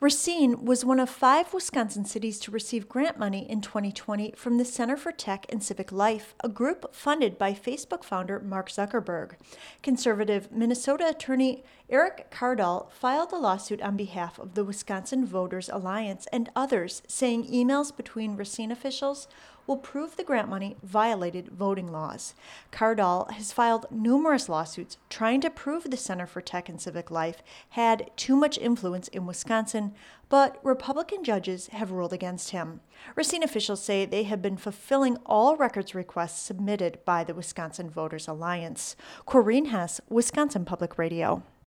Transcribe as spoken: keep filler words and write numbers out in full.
Racine was one of five Wisconsin cities to receive grant money in twenty twenty from the Center for Tech and Civic Life, a group funded by Facebook founder Mark Zuckerberg. Conservative Minnesota attorney Eric Kardal filed a lawsuit on behalf of the Wisconsin Voters Alliance and others, saying emails between Racine officials will prove the grant money violated voting laws. Kardal has filed numerous lawsuits trying to prove the Center for Tech and Civic Life had too much influence in Wisconsin, but Republican judges have ruled against him. Racine officials say they have been fulfilling all records requests submitted by the Wisconsin Voters Alliance. Corrine Hess, Wisconsin Public Radio.